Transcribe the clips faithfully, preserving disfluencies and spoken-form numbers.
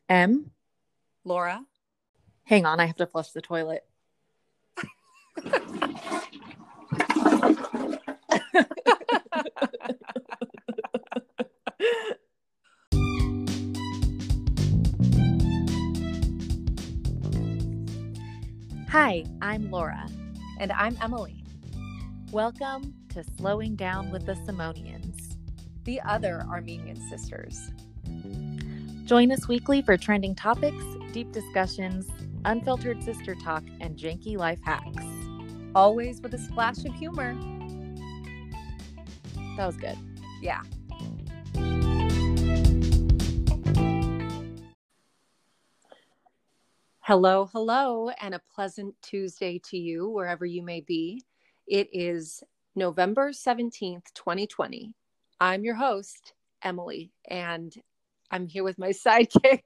M. Laura. Hang on, I have to flush the toilet. Hi, I'm Laura. And I'm Emily. Welcome to Slowing Down with the Simonians, the other Armenian sisters. Join us weekly for trending topics, deep discussions, unfiltered sister talk, and janky life hacks. Always with a splash of humor. That was good. Yeah. Hello, hello, and a pleasant Tuesday to you, wherever you may be. It is November seventeenth, twenty twenty. I'm your host, Emily, and I'm here with my sidekick,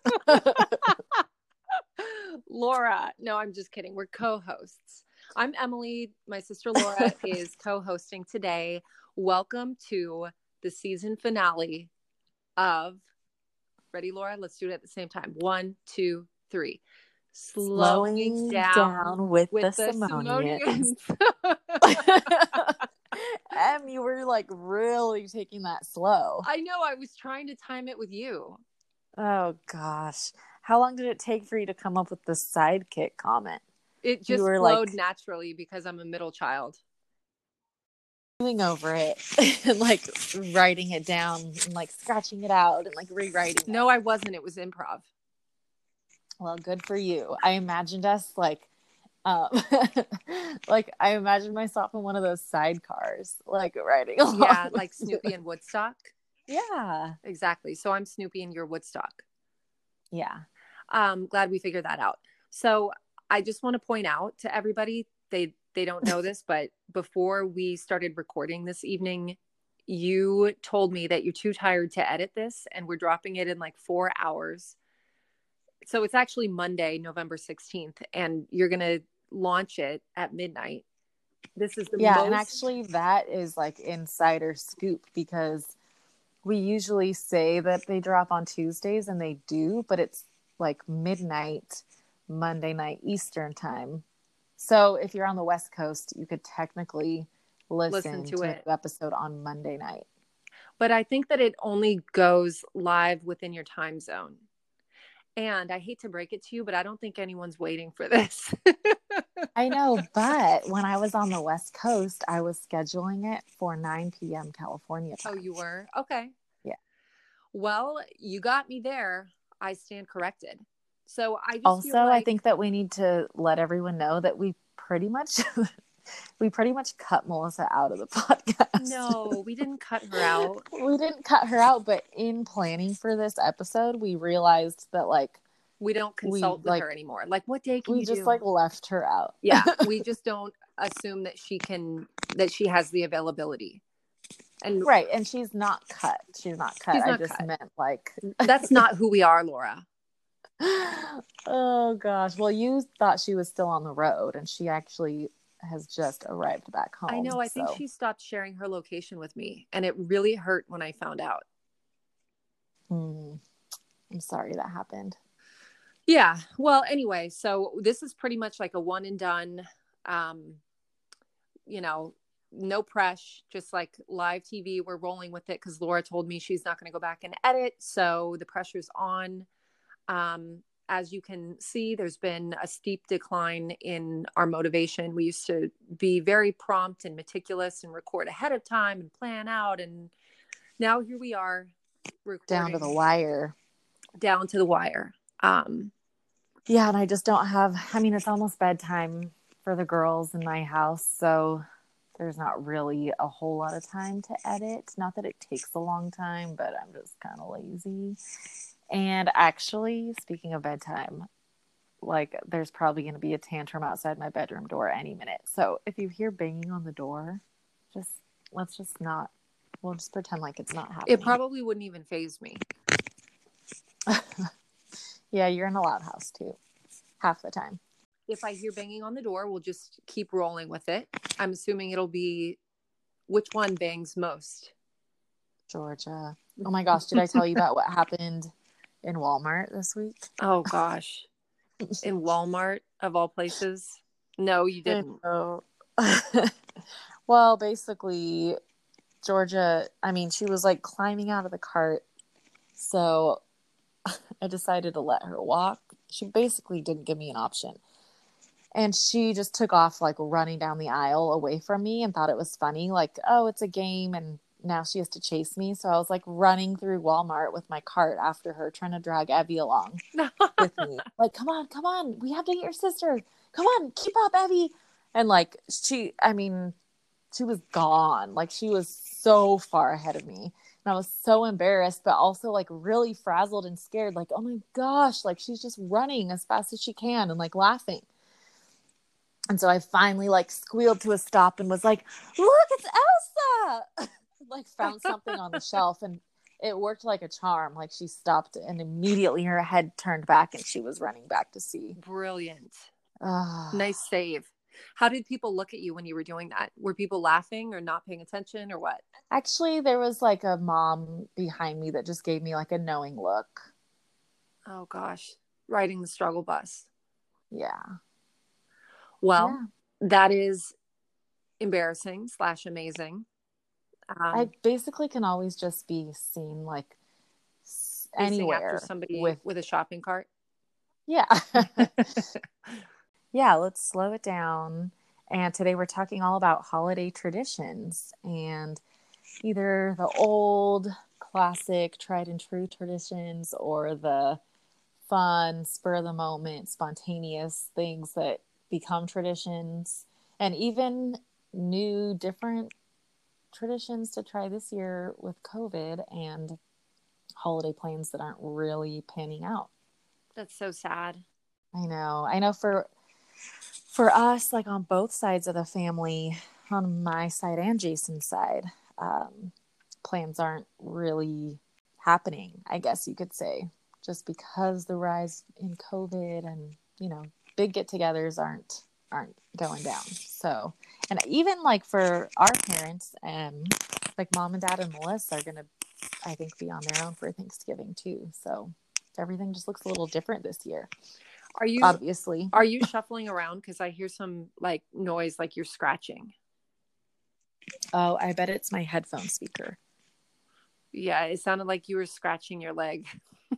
Laura. No, I'm just kidding. We're co-hosts. I'm Emily. My sister Laura is co-hosting today. Welcome to the season finale of, ready, Laura? Let's do it at the same time. One, two, three. Slowing, Slowing down, down with, with the, the Simonians. Em, you were like really taking that slow. I know. I was trying to time it with you. Oh gosh. How long did it take for you to come up with the sidekick comment? It just flowed like, naturally because I'm a middle child. Doing over it and like writing it down and like scratching it out and like rewriting it. No, I wasn't. It was improv. Well, good for you. I imagined us like Um, like I imagine myself in one of those sidecars, like riding along. Yeah, like Snoopy and Woodstock. Yeah, exactly. So I'm Snoopy and you're Woodstock. Yeah. Um, glad we figured that out. So I just want to point out to everybody, they they don't know this, but before we started recording this evening, you told me that you're too tired to edit this, and we're dropping it in like four hours. So it's actually Monday, November sixteenth, and you're gonna launch it at midnight. This is the yeah, most... and actually that is like insider scoop because we usually say that they drop on Tuesdays, and they do, but it's like midnight Monday night Eastern time. So if you're on the West Coast, you could technically listen, listen to, to it. the episode on Monday night. But I think that it only goes live within your time zone. And I hate to break it to you, but I don't think anyone's waiting for this. I know, but when I was on the West Coast, I was scheduling it for nine p.m. California time. Oh, you were? Okay. Yeah. Well, you got me there. I stand corrected. So I just also, feel like... I think that we need to let everyone know that we pretty much we pretty much cut Melissa out of the podcast. No, we didn't cut her out. We didn't cut her out, but in planning for this episode, we realized that like we don't consult we, with like, her anymore. Like, what day can we you just do? like left her out. Yeah, we just don't assume that she can, that she has the availability. And right, and she's not cut. She's not cut. She's not I just cut. meant like that's not who we are, Laura. Oh gosh. Well, you thought she was still on the road, and she actually has just arrived back home. I know. I so. think she stopped sharing her location with me, and it really hurt when I found out. Hmm. I'm sorry that happened. Yeah. Well, anyway, so this is pretty much like a one and done, um, you know, no press, just like live T V. We're rolling with it because Laura told me she's not going to go back and edit. So the pressure's on. Um, as you can see, there's been a steep decline in our motivation. We used to be very prompt and meticulous and record ahead of time and plan out. And now here we are recording down to the wire, down to the wire. Um, yeah. And I just don't have, I mean, it's almost bedtime for the girls in my house. So there's not really a whole lot of time to edit. Not that it takes a long time, but I'm just kind of lazy. And actually, speaking of bedtime, like there's probably going to be a tantrum outside my bedroom door any minute. So if you hear banging on the door, just let's just not, we'll just pretend like it's not happening. It probably wouldn't even faze me. Yeah, you're in a loud house too, half the time. If I hear banging on the door, we'll just keep rolling with it. I'm assuming it'll be, which one bangs most? Georgia. Oh my gosh, did I tell you about what happened in Walmart this week. Oh gosh. In Walmart of all places? No, you didn't. So, well, basically, Georgia, I mean, she was like climbing out of the cart. So I decided to let her walk. She basically didn't give me an option. And she just took off like running down the aisle away from me and thought it was funny. Like, oh, it's a game. And now she has to chase me. So I was like running through Walmart with my cart after her, trying to drag Evie along with me. Like, come on, come on. We have to get your sister. Come on, keep up, Evie. And like, she, I mean, she was gone. Like, she was so far ahead of me. And I was so embarrassed, but also like really frazzled and scared. Like, oh my gosh, like she's just running as fast as she can and like laughing. And so I finally like squealed to a stop and was like, look, it's Elsa. Like found something on the shelf and it worked like a charm. Like she stopped and immediately her head turned back and she was running back to see. Brilliant. Oh. Nice save. How did people look at you when you were doing that? Were people laughing or not paying attention or what? Actually, there was like a mom behind me that just gave me like a knowing look. Oh gosh. Riding the struggle bus. Yeah. Well, yeah. that is embarrassing slash amazing. Um, I basically can always just be seen like anywhere after somebody with with a shopping cart. Yeah. Yeah, let's slow it down. And today we're talking all about holiday traditions and either the old classic tried and true traditions or the fun, spur of the moment, spontaneous things that become traditions, and even new different traditions to try this year with COVID and holiday plans that aren't really panning out. That's so sad. I know. I know for for us, like on both sides of the family, on my side and Jason's side, um, plans aren't really happening, I guess you could say, just because the rise in COVID and, you know, big get-togethers aren't aren't going down. So, and even like for our parents, um, like mom and dad and Melissa are going to, I think, be on their own for Thanksgiving too. So everything just looks a little different this year. Are you obviously? Are you shuffling around? Because I hear some like noise, like you're scratching. Oh, I bet it's my headphone speaker. Yeah, it sounded like you were scratching your leg.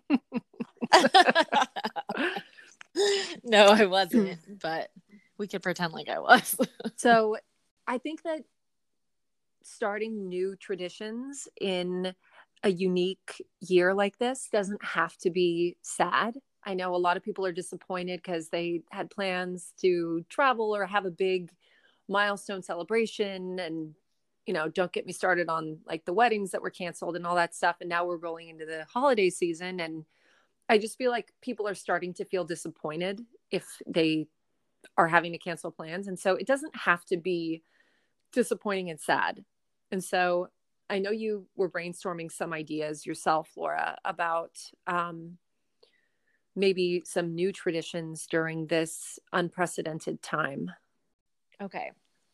No, I wasn't, but we could pretend like I was. So I think that starting new traditions in a unique year like this doesn't have to be sad. I know a lot of people are disappointed because they had plans to travel or have a big milestone celebration. And, you know, don't get me started on like the weddings that were canceled and all that stuff. And now we're rolling into the holiday season. And I just feel like people are starting to feel disappointed if they are having to cancel plans. And so it doesn't have to be disappointing and sad. And so I know you were brainstorming some ideas yourself, Laura, about um, maybe some new traditions during this unprecedented time. Okay.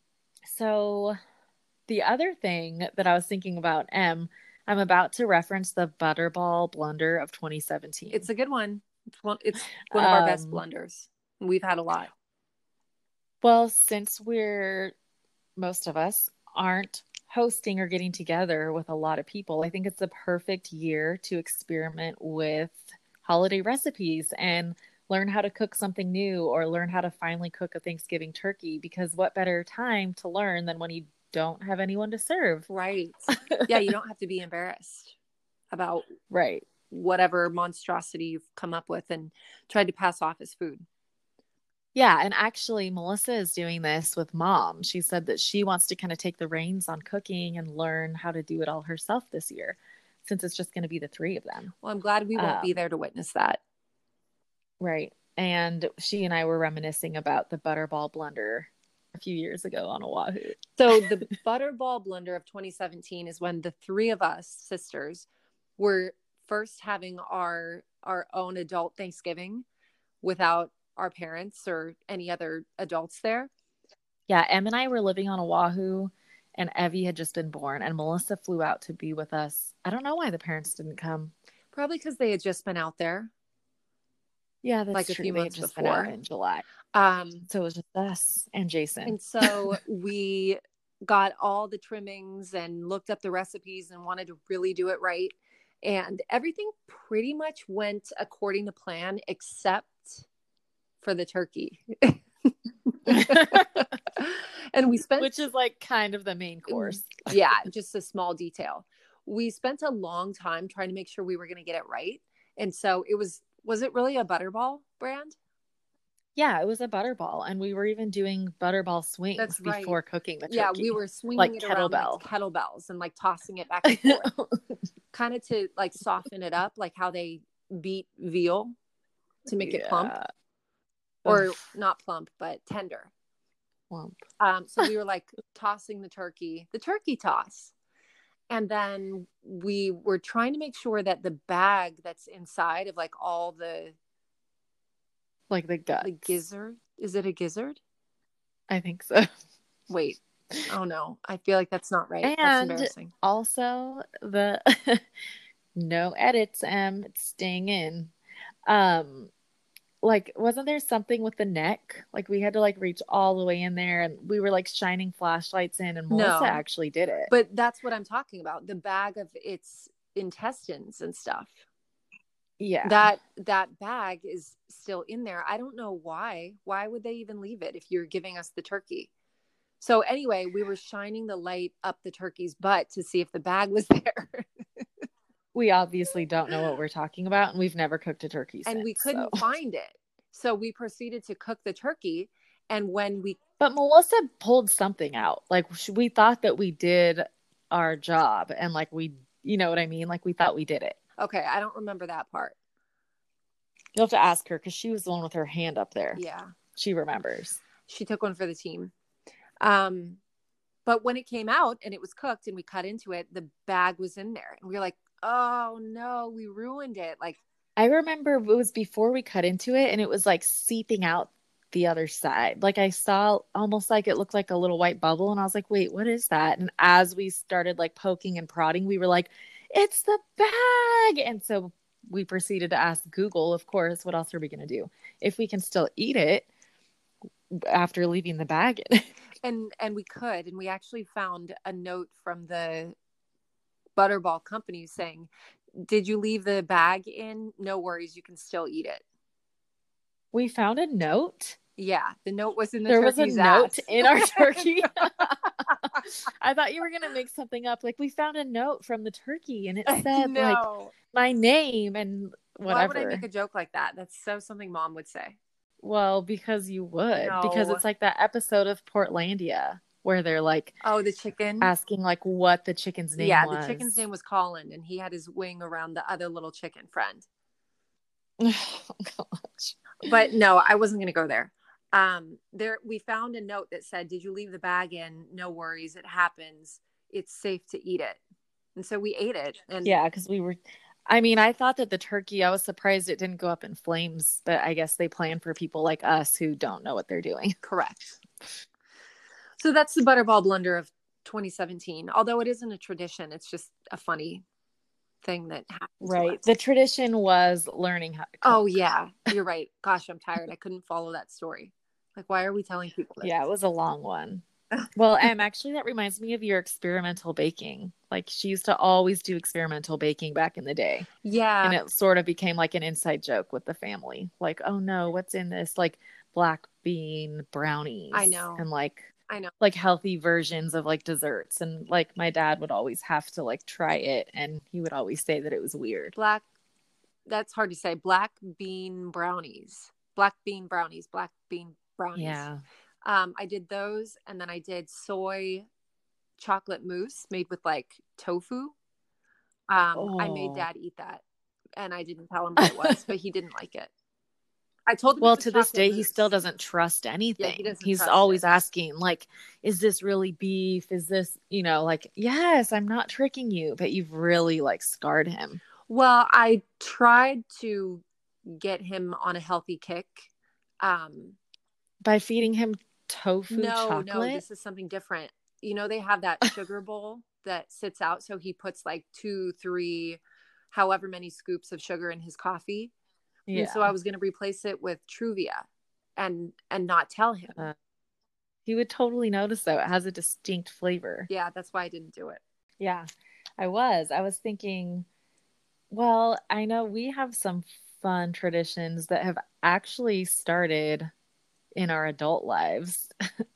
So the other thing that I was thinking about, Em, I'm about to reference the Butterball blunder of twenty seventeen. It's a good one. It's one, it's one of our um, best blunders. We've had a lot. Well, since we're, most of us aren't hosting or getting together with a lot of people, I think it's the perfect year to experiment with holiday recipes and learn how to cook something new or learn how to finally cook a Thanksgiving turkey, because what better time to learn than when you don't have anyone to serve? Right. Yeah, you don't have to be embarrassed about right whatever monstrosity you've come up with and tried to pass off as food. Yeah, and actually Melissa is doing this with Mom. She said that she wants to kind of take the reins on cooking and learn how to do it all herself this year, since it's just going to be the three of them. Well, I'm glad we won't um, be there to witness that. Right. And she and I were reminiscing about the Butterball blunder a few years ago on Oahu. So the Butterball blunder of twenty seventeen is when the three of us sisters were first having our our own adult Thanksgiving without our parents or any other adults there. Yeah, Em and I were living on Oahu, and Evie had just been born, and Melissa flew out to be with us. I don't know why the parents didn't come. Probably because they had just been out there. Yeah, that's like a true. few They had months just been out before. in July. Um, So it was just us and Jason. and so we got all the trimmings and looked up the recipes and wanted to really do it right. And everything pretty much went according to plan, except for the turkey. And we spent, which is like kind of the main course. Yeah, just a small detail. We spent a long time trying to make sure we were going to get it right. And so it was, was it really a Butterball brand? Yeah, it was a butterball, and we were even doing butterball swings That's right. before cooking the turkey. Yeah, we were swinging like it kettlebell. around like kettlebells and like tossing it back and forth, kind of to like soften it up, like how they beat veal to make yeah. it plump, or Ugh. not plump, but tender. Plump. Um, so we were like tossing the turkey, the turkey toss. And then we were trying to make sure that the bag that's inside of like all the, like the guts, the gizzard, is it a gizzard? I think so. Wait, oh no, I feel like that's not right. And that's embarrassing. Also the no edits, um, it's staying in. Um, like, wasn't there something with the neck? Like we had to like reach all the way in there, and we were like shining flashlights in, and Melissa no, actually did it. But that's what I'm talking about. The bag of its intestines and stuff. Yeah. That that bag is still in there. I don't know why. Why would they even leave it if you're giving us the turkey? So anyway, we were shining the light up the turkey's butt to see if the bag was there. We obviously don't know what we're talking about, and we've never cooked a turkey since, and we couldn't so. find it. So we proceeded to cook the turkey, and when we But Melissa pulled something out. Like we thought that we did our job, and like we, you know what I mean? Like we thought we did it. Okay, I don't remember that part. You'll have to ask her because she was the one with her hand up there. Yeah. She remembers. She took one for the team. Um, but when it came out and it was cooked and we cut into it, the bag was in there. And we were like, oh no, we ruined it. Like, I remember it was before we cut into it and it was like seeping out the other side. Like I saw almost like it looked like a little white bubble. And I was like, wait, what is that? And as we started like poking and prodding, we were like, it's the bag. And so we proceeded to ask Google, of course, what else are we going to do? If we can still eat it after leaving the bag in. and and we could. And we actually found a note from the Butterball company saying, did you leave the bag in? No worries. You can still eat it. We found a note? Yeah. The note was in the there was a ass. note in our turkey. I thought you were going to make something up. Like we found a note from the turkey and it said no. like my name and whatever. Why would I make a joke like that? That's so something Mom would say. Well, because you would. No. Because it's like that episode of Portlandia where they're like, oh, the chicken, asking like what the chicken's name yeah, was. Yeah, the chicken's name was Colin, and he had his wing around the other little chicken friend. Oh gosh. But no, I wasn't going to go there. Um, there, we found a note that said, did you leave the bag in? No worries. It happens. It's safe to eat it. And so we ate it. And yeah, because we were, I mean, I thought that the turkey, I was surprised it didn't go up in flames, but I guess they plan for people like us who don't know what they're doing. Correct. So that's the Butterball blunder of twenty seventeen. Although it isn't a tradition, it's just a funny thing that happens. Right. The tradition was learning how to cook. Oh, yeah. You're right. Gosh, I'm tired. I couldn't follow that story. Like, why are we telling people this? Yeah, it was a long one. Well, Em, actually, that reminds me of your experimental baking. Like, she used to always do experimental baking back in the day. Yeah. And it sort of became like an inside joke with the family. Like, oh no, what's in this? Like, black bean brownies. I know. And like, I know. Like healthy versions of like desserts. And like my dad would always have to like try it. And he would always say that it was weird. Black, that's hard to say. Black bean brownies. Black bean brownies. Black bean brownies. Yeah. Um, I did those. And then I did soy chocolate mousse made with like tofu. Um, oh. I made Dad eat that. And I didn't tell him what it was, but he didn't like it. I told him. Well, to this day, mousse. He still doesn't trust anything. Yeah, he doesn't He's trust always it. asking, like, is this really beef? Is this, you know, like, yes, I'm not tricking you, but you've really like scarred him. Well, I tried to get him on a healthy kick. Um, By feeding him tofu no, chocolate? No, this is something different. You know, they have that sugar bowl that sits out. So he puts like two, three however many scoops of sugar in his coffee. Yeah. And so I was going to replace it with Truvia and and not tell him. Uh, he would totally notice though. It has a distinct flavor. Yeah, that's why I didn't do it. Yeah, I was. I was thinking, well, I know we have some fun traditions that have actually started in our adult lives.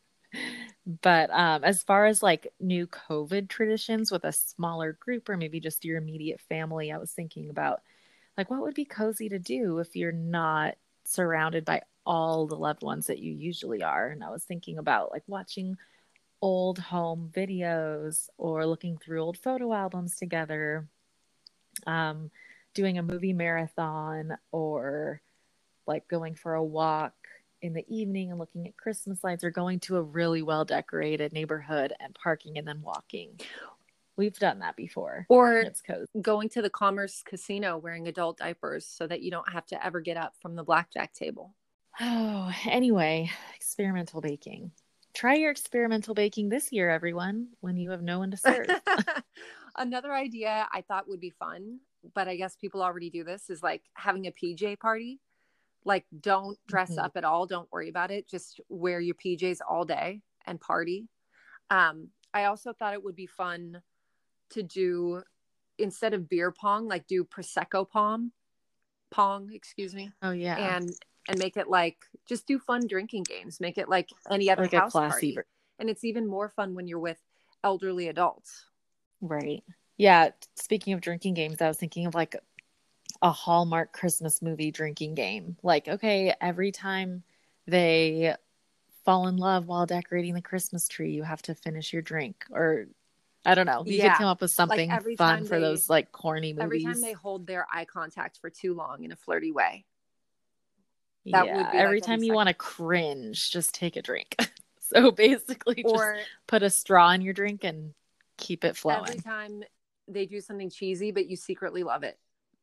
But um, as far as like new COVID traditions with a smaller group or maybe just your immediate family, I was thinking about like what would be cozy to do if you're not surrounded by all the loved ones that you usually are. And I was thinking about like watching old home videos or looking through old photo albums together, um, doing a movie marathon, or like going for a walk in the evening and looking at Christmas lights, or going to a really well decorated neighborhood and parking and then walking. We've done that before. Or it's cozy. Going to the Commerce Casino wearing adult diapers so that you don't have to ever get up from the blackjack table. Oh, anyway, experimental baking. Try your experimental baking this year, everyone, when you have no one to serve. Another idea I thought would be fun, but I guess people already do this, is like having a P J party. Like, don't dress mm-hmm. up at all. Don't worry about it. Just wear your P Js all day and party. Um, I also thought it would be fun to do, instead of beer pong, like do Prosecco pong, pong, excuse me. Oh yeah. And, and make it like, just do fun drinking games. Make it like any other like house a classy party. ver- And it's even more fun when you're with elderly adults. Right. Yeah. Speaking of drinking games, I was thinking of like a Hallmark Christmas movie drinking game. Like, okay, every time they fall in love while decorating the Christmas tree, you have to finish your drink. Or I don't know. You Yeah. could come up with something Like fun for they, those like corny movies. Every time they hold their eye contact for too long in a flirty way. That yeah. would be every like time every you second. want to cringe, just take a drink. So basically or just put a straw in your drink and keep it flowing. Every time they do something cheesy, but you secretly love it.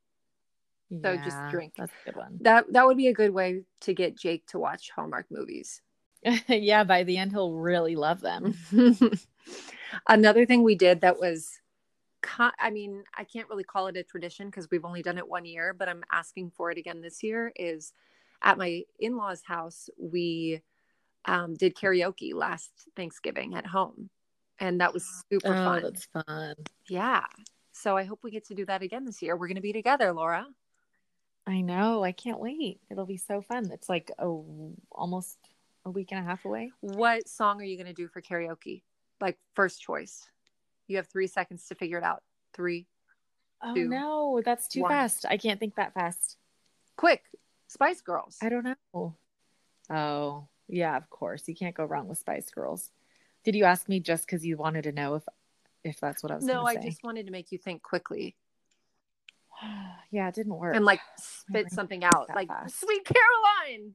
So yeah, just drink. That's a good one. That that would be a good way to get Jake to watch Hallmark movies. Yeah, by the end he'll really love them. Another thing we did that was, I mean, I can't really call it a tradition because we've only done it one year, but I'm asking for it again this year, is at my in-laws' house, we um, did karaoke last Thanksgiving at home. And that was super oh, fun. That's fun. Yeah. So I hope we get to do that again this year. We're going to be together, Laura. I know. I can't wait. It'll be so fun. It's like a, almost a week and a half away. What song are you going to do for karaoke? Like first choice. You have three seconds to figure it out. Three. Oh two, no, that's too one. fast. I can't think that fast. Quick. Spice Girls. I don't know. Oh, yeah, of course. You can't go wrong with Spice Girls. Did you ask me just because you wanted to know if if that's what I was No, going to I say? just wanted to make you think quickly. Yeah, it didn't work. And like spit something out. Like, fast. Sweet Caroline.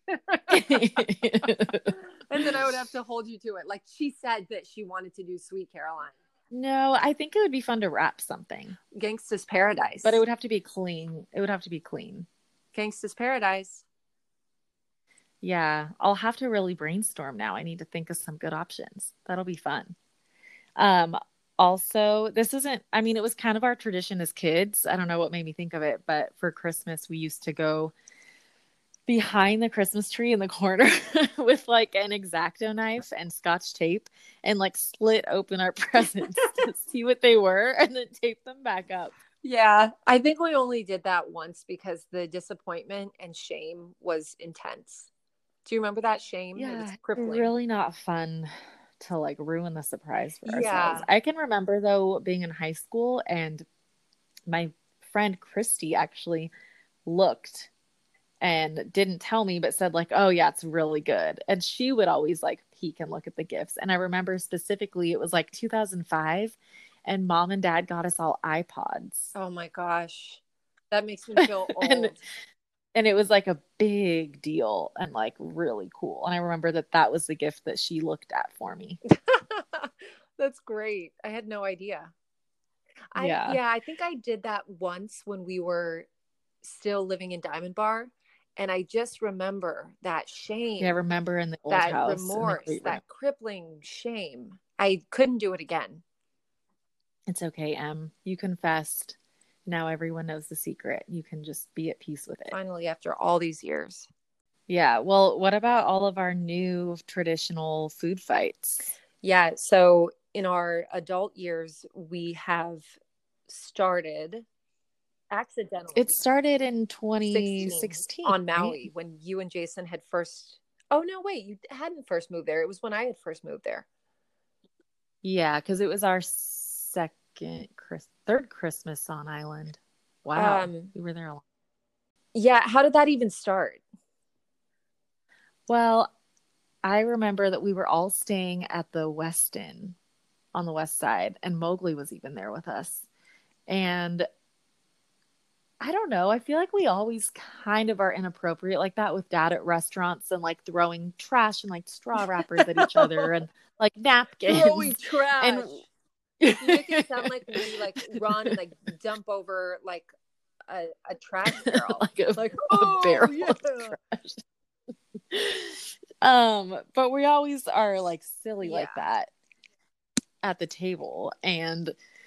And then I would have to hold you to it. Like, she said that she wanted to do Sweet Caroline. No, I think it would be fun to rap something. Gangsta's Paradise. But it would have to be clean. It would have to be clean. Gangsta's Paradise. Yeah, I'll have to really brainstorm now. I need to think of some good options. That'll be fun. Um, also, this isn't, I mean, it was kind of our tradition as kids. I don't know what made me think of it, but for Christmas, we used to go behind the Christmas tree in the corner with like an X-Acto knife and Scotch tape and like slit open our presents to see what they were and then tape them back up. Yeah, I think we only did that once because the disappointment and shame was intense. Do you remember that shame? Yeah, it was crippling. Really not fun to like ruin the surprise for ourselves. Yeah. I can remember though being in high school and my friend Christy actually looked and didn't tell me, but said like, oh yeah, it's really good. And she would always like peek and look at the gifts. And I remember specifically it was like two thousand five and mom and dad got us all iPods. Oh my gosh. That makes me feel old. and, and it was like a big deal and like really cool. And I remember that that was the gift that she looked at for me. That's great. I had no idea. I, yeah. Yeah, I think I did that once when we were still living in Diamond Bar. And I just remember that shame. Yeah, I remember in the old that house. remorse, that crippling shame. I couldn't do it again. It's okay, Em. You confessed. Now everyone knows the secret. You can just be at peace with it. Finally, after all these years. Yeah. Well, what about all of our new traditional food fights? Yeah. So in our adult years, we have started accidentally. It started in twenty sixteen on right? Maui when you and Jason had first. Oh, no, wait. You hadn't first moved there. It was when I had first moved there. Yeah. Because it was our second, Chris, third Christmas on island. Wow. Um, we were there a lot. Yeah. How did that even start? Well, I remember that we were all staying at the Westin on the west side, and Mowgli was even there with us. And I don't know, I feel like we always kind of are inappropriate like that with Dad at restaurants and like throwing trash and like straw wrappers at each other and like napkins. Throwing trash. And you make it sound like we like run and like dump over like a, a trash barrel. like a, like, a oh, barrel yeah. of trash. um, but we always are like silly Yeah. like that at the table. And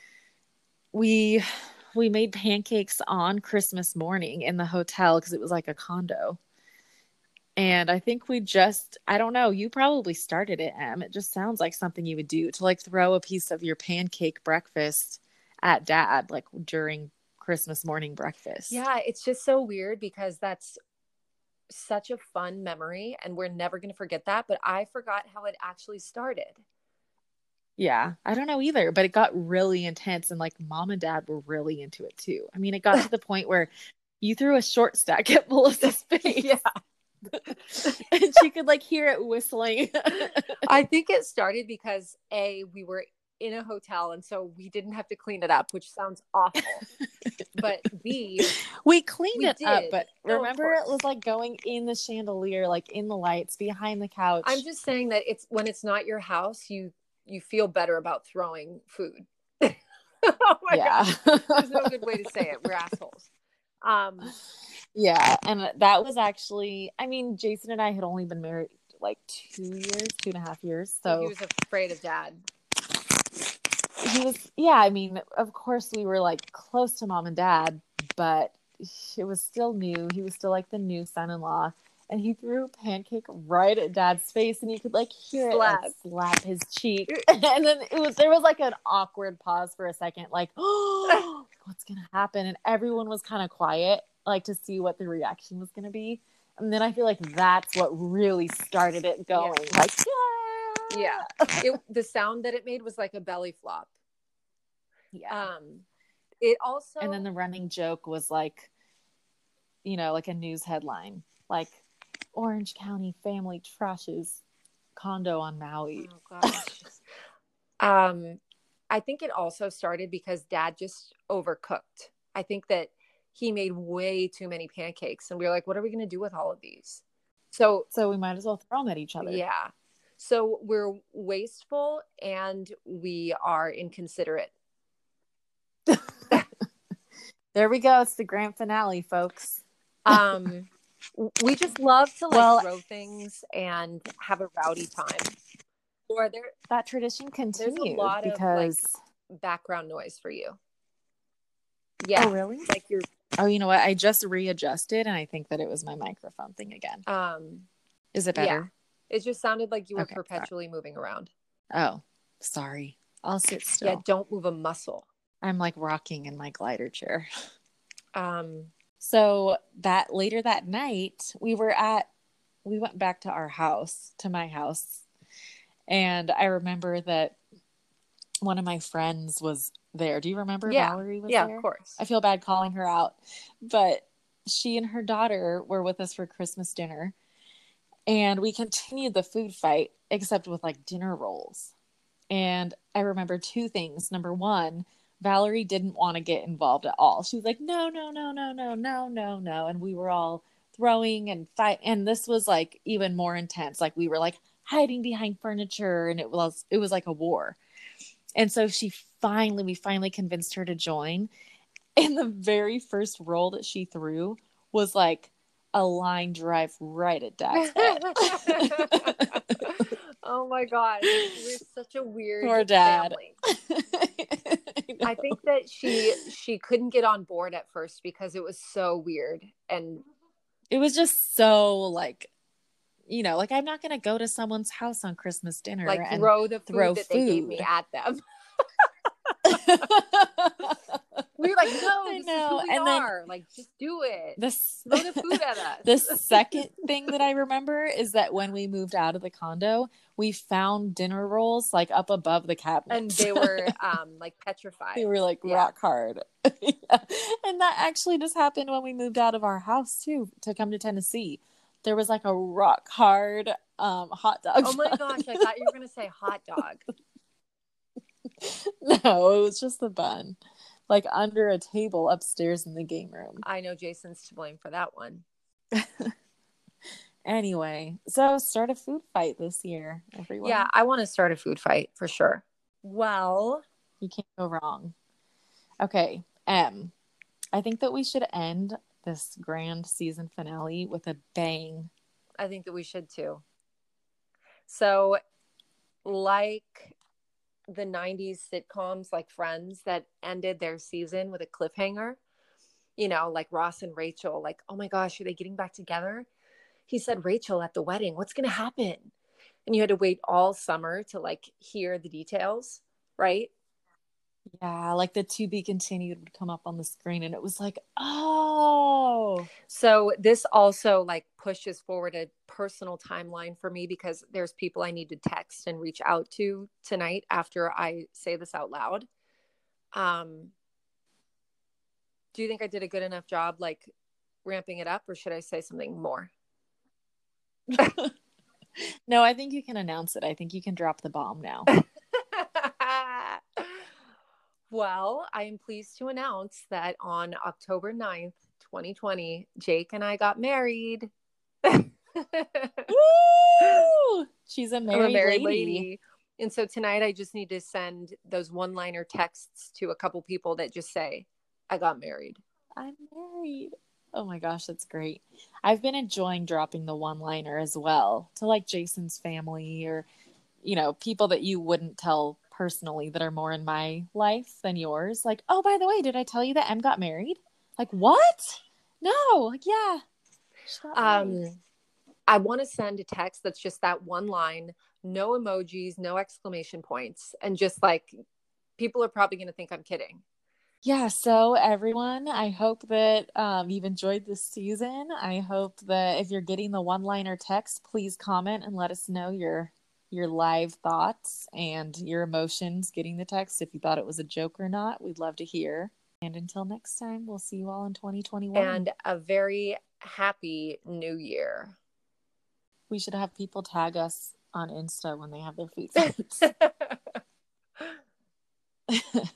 we we made pancakes on Christmas morning in the hotel because it was like a condo. And I think we just, I don't know, you probably started it, Em. It just sounds like something you would do to like throw a piece of your pancake breakfast at Dad, like during Christmas morning breakfast. Yeah, it's just so weird because that's such a fun memory and we're never going to forget that. But I forgot how it actually started. Yeah, I don't know either, but it got really intense and like Mom and Dad were really into it too. I mean, it got to the point where you threw a short stack at Melissa's face. Yeah. And she could like hear it whistling. I think it started because A, we were in a hotel and so we didn't have to clean it up, which sounds awful. But B, we cleaned we it did. up, but No, remember it was like going in the chandelier, like in the lights behind the couch. I'm just saying that it's when it's not your house, you you feel better about throwing food. Oh my yeah. God. There's no good way to say it. We're assholes. Um, yeah. And that was actually, I mean, Jason and I had only been married like two years, two and a half years. So he was afraid of Dad. He was, yeah, I mean, of course we were like close to Mom and Dad, but it was still new. He was still like the new son-in-law. And he threw a pancake right at Dad's face, and you could like hear Slap. it like, slap his cheek. And then it was there was like an awkward pause for a second, like, oh, what's gonna happen? And everyone was kind of quiet, like to see what the reaction was gonna be. And then I feel like that's what really started it going. Yeah. Like, yeah, yeah. It, the sound that it made was like a belly flop. Yeah. Um, it also, and then the running joke was like, you know, like a news headline, like, Orange County family trashes condo on Maui. Oh gosh. um, I think it also started because Dad just overcooked. I think that he made way too many pancakes, and we were like, "What are we going to do with all of these?" So, so we might as well throw them at each other. Yeah. So we're wasteful and we are inconsiderate. There we go. It's the grand finale, folks. Um. We just love to like well, throw things and have a rowdy time. Or there that tradition continues. There's a lot because of like background noise for you. Yeah. Oh really? Like you're Oh, you know what? I just readjusted and I think that it was my microphone thing again. Um Is it better? Yeah. It just sounded like you were okay, perpetually sorry. moving around. Oh, sorry. I'll sit still. Yeah, don't move a muscle. I'm like rocking in my glider chair. Um So that later that night, we were at, we went back to our house, to my house. And I remember that one of my friends was there. Do you remember yeah. Valerie was yeah, there? Yeah, of course. I feel bad calling her out. But she and her daughter were with us for Christmas dinner. And we continued the food fight, except with like dinner rolls. And I remember two things. Number one, Valerie didn't want to get involved at all. She was like, no, no, no, no, no, no, no, no. And we were all throwing and fight. And this was like even more intense. Like we were like hiding behind furniture and it was, it was like a war. And so she finally, we finally convinced her to join. And the very first roll that she threw was like a line drive right at Dad's head. Oh my gosh. We're such a weird Poor dad. family. I, I think that she she couldn't get on board at first because it was so weird. And it was just so like, you know, like I'm not going to go to someone's house on Christmas dinner like and throw the food throw that food. they gave me at them. We were like, no, this is who we and are. Then like, just do it. This, throw the food at us. The second thing that I remember is that when we moved out of the condo, we found dinner rolls like up above the cabinet. And they were um, like petrified. They were like yeah. rock hard. Yeah. And that actually just happened when we moved out of our house too, to come to Tennessee. There was like a rock hard um, hot dog. Oh my gosh, I thought you were going to say hot dog. No, it was just the bun. Like under a table upstairs in the game room. I know Jason's to blame for that one. Anyway, so start a food fight this year, everyone. Yeah, I want to start a food fight for sure. Well, you can't go wrong. Okay, M. I think that we should end this grand season finale with a bang. I think that we should too. So, like the nineties sitcoms like Friends that ended their season with a cliffhanger, you know, like Ross and Rachel, like, oh my gosh, are they getting back together? He said Rachel at the wedding, what's going to happen? And you had to wait all summer to like hear the details, right? Yeah, like the to be continued would come up on the screen and it was like, oh. So this also like pushes forward a personal timeline for me because there's people I need to text and reach out to tonight after I say this out loud. Um, do you think I did a good enough job like ramping it up, or should I say something more? No, I think you can announce it. I think you can drop the bomb now. Well, I am pleased to announce that on October ninth, twenty twenty, Jake and I got married. Woo! She's a married, I'm a married lady. lady. And so tonight I just need to send those one-liner texts to a couple people that just say, I got married. I'm married. Oh my gosh, that's great. I've been enjoying dropping the one-liner as well to like Jason's family or, you know, people that you wouldn't tell personally that are more in my life than yours. Like, oh, by the way, did I tell you that Em got married? Like, what? No. Like, yeah. Um, I want to send a text that's just that one line, no emojis, no exclamation points. And just like, people are probably going to think I'm kidding. Yeah, so everyone, I hope that um, you've enjoyed this season. I hope that if you're getting the one-liner text, please comment and let us know your your live thoughts and your emotions getting the text. If you thought it was a joke or not, we'd love to hear. And until next time, we'll see you all in twenty twenty-one. And a very happy new year. We should have people tag us on Insta when they have their food fights.